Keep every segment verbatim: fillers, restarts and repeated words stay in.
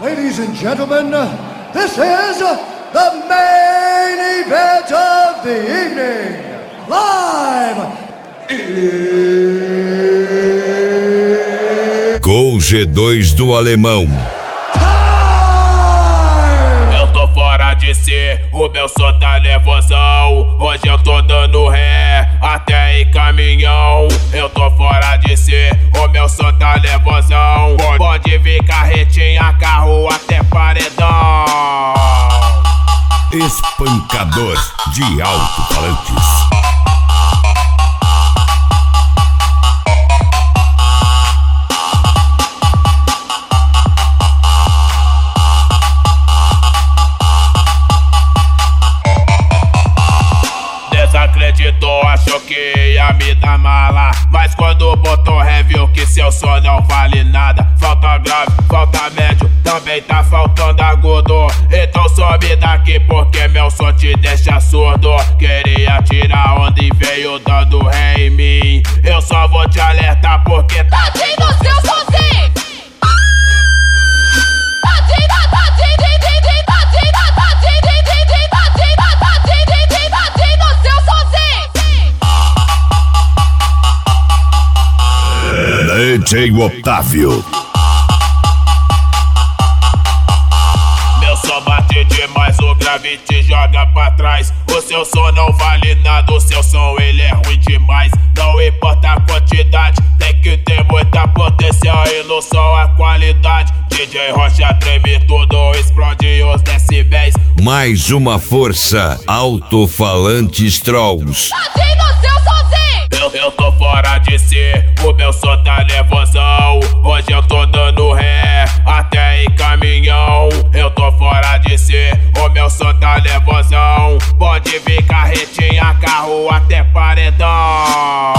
Ladies and gentlemen, this is the main event of the evening. Live! Com G dois do Alemão. Eu tô fora de si, o meu som tá nervosão. Hoje eu tô dando ré, até em caminhão. Eu tô fora de si, o meu som tá nervosão. Pode vir carretinha, carro até paredão. Espancador de alto-falantes. Desacreditou, achou que ia me dar mala, mas quando botou ré viu que seu som não vale nada. Falta grave, falta médio, também tá faltando agudo. Então some daqui porque meu som te deixa surdo. Queria tirar onda e veio dando ré em mim. Eu só vou te alertar porque tá tadinho do seu somzinho. D J Otávio. Meu som bate demais, o grave te joga pra trás. O seu som não vale nada, o seu som ele é ruim demais. Não importa a quantidade, tem que ter muita potência e no som a qualidade. D J Rocha treme tudo, explode os decibéis. Mais uma força, alto-falantes Trolls. Tadinho do seu somzinho. Eu, eu tô fora de si, o meu som tá nervosão. Hoje eu tô dando ré, até em caminhão. Eu tô fora de si, o meu som tá nervosão. Pode vir carretinha, carro até paredão.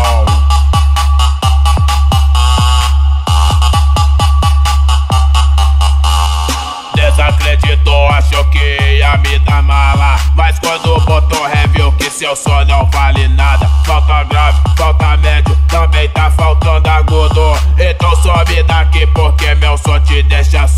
Desacreditou, achou que ia me dar mala, mas quando botou ré viu que seu som não vale nada. Falta grave, falta médio, também tá faltando agudo. Então some daqui porque meu som te deixa